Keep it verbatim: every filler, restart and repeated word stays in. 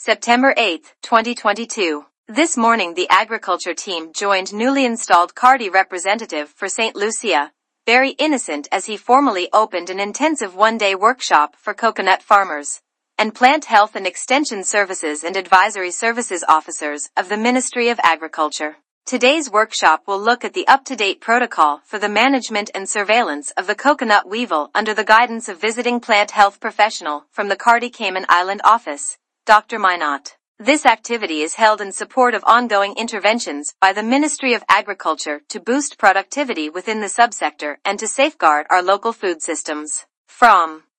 September eighth, twenty twenty-two. This morning the agriculture team joined newly installed Cardi representative for Saint Lucia, Barry Innocent, as he formally opened an intensive one-day workshop for coconut farmers and plant health and extension services and advisory services officers of the Ministry of Agriculture. Today's workshop will look at the up-to-date protocol for the management and surveillance of the coconut weevil under the guidance of visiting plant health professional from the Cardi Cayman Island office, Doctor Minot. This activity is held in support of ongoing interventions by the Ministry of Agriculture to boost productivity within the subsector and to safeguard our local food systems. From